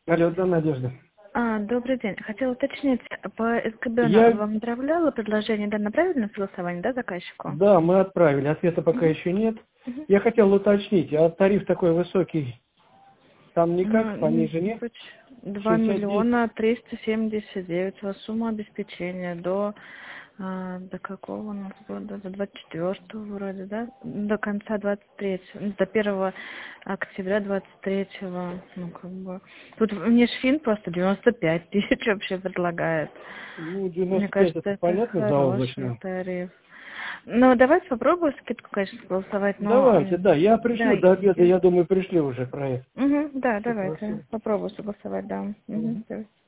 Алло, да, Надежда. Добрый день. Хотела уточнить, по СКБ Я, вам направляла предложение, да, направили на согласование, да, заказчику? да, мы отправили, ответа пока Мгм. еще нет. Мгм. Я хотел уточнить, а тариф такой высокий, там никак, пониже нет? 2 69? миллиона 379 сумма обеспечения до какого у нас года? До 24 вроде, да? До конца 23-го, до 1 октября 23-го, ну, как бы. Тут мне Шфин просто 95 тысяч вообще предлагает. Ну, Мне 95 кажется, это это понятно хороший заоблачно. тариф. Ну, давайте попробую скидку, конечно, голосовать, но Давайте, да, я да, пришлю до обеда, я думаю, пришли уже проект. да, давайте Согласен. попробую согласовать, да. Мгм. Давай.